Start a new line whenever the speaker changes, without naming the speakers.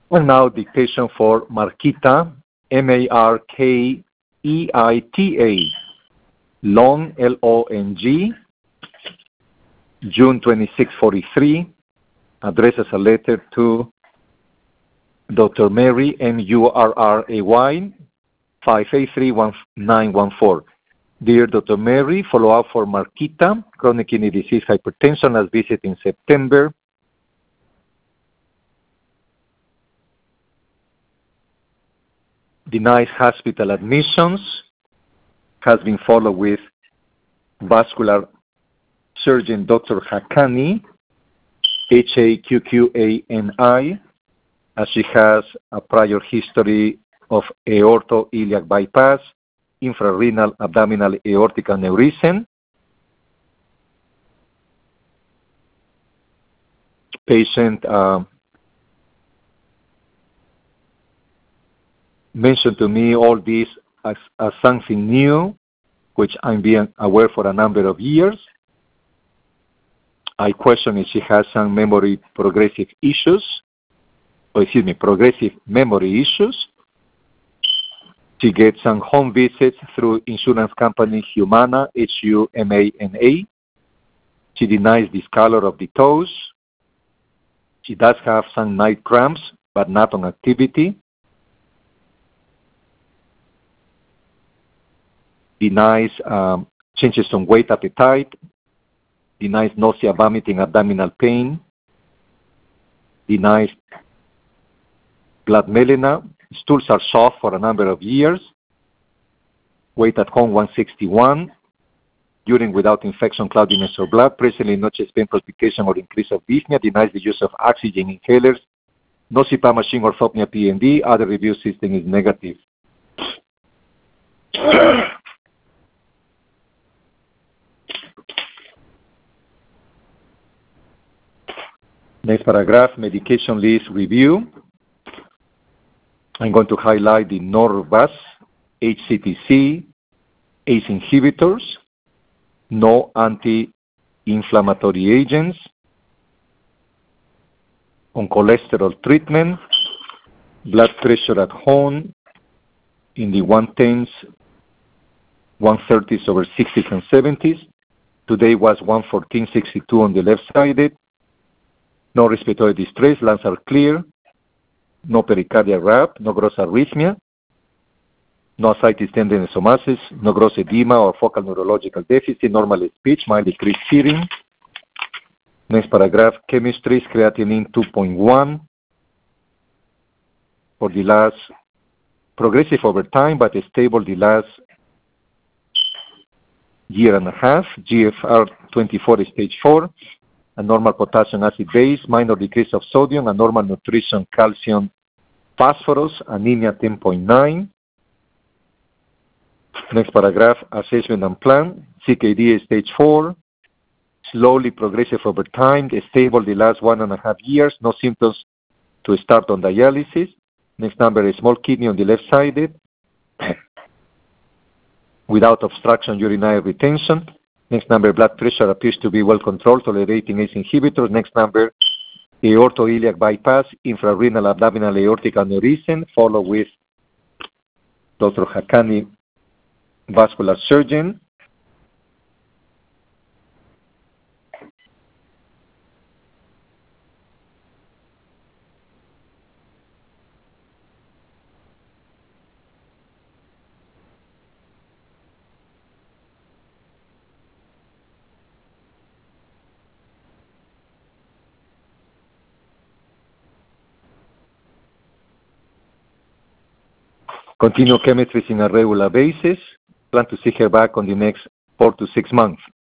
And now dictation for Markeita, Markeita, long, Long, June 2643, addresses a letter to Dr. Mary, Murray, 5831914. Dear Dr. Mary, follow-up for Markeita, chronic kidney disease hypertension, last visit in September. Denies hospital admissions, has been followed with vascular surgeon Dr. Haqqani, Haqqani, as she has a prior history of aortoiliac bypass, infrarenal abdominal aortic aneurysm. Patient mentioned to me all this as something new, which I'm being aware for a number of years. I question if she has some progressive memory issues. She gets some home visits through insurance company Humana, Humana. She denies discolor of the toes. She does have some night cramps, but not on activity. Denies changes on weight, appetite. Denies nausea, vomiting, abdominal pain. Denies blood melena. Stools are soft for a number of years. Weight at home 161. Urine without infection, cloudiness, or blood. Presently no chest pain, palpitation, or increase of dyspnea. Denies the use of oxygen inhalers. No CPAP machine, orthopnea, PND. Other review system is negative. Next paragraph, medication list review. I'm going to highlight the Norvasc, HCTC, ACE inhibitors, no anti-inflammatory agents, on cholesterol treatment, blood pressure at home in the 110s, 130s over 60s and 70s. Today was 114/62 on the left-sided. No respiratory distress, lungs are clear. No pericardial rap, no gross arrhythmia, no ascites tendinosomasis, no gross edema or focal neurological deficit, normal speech, mild decreased hearing. Next paragraph, chemistry, creatinine 2.1 for the last, progressive over time, but stable the last year and a half. GFR 24 stage 4. A normal potassium acid base, minor decrease of sodium, a normal nutrition, calcium, phosphorus, anemia 10.9. Next paragraph, assessment and plan, CKD stage 4, slowly progressive over time, stable the last 1.5 years, no symptoms to start on dialysis. Next number is small kidney on the left-sided, without obstruction, urinary retention. Next number, blood pressure appears to be well controlled, tolerating ACE inhibitors. Next number, aortoiliac bypass, infrarenal abdominal aortic aneurysm, followed with Dr. Haqqani, vascular surgeon. Continue chemistry on a regular basis. Plan to see her back on the next 4 to 6 months.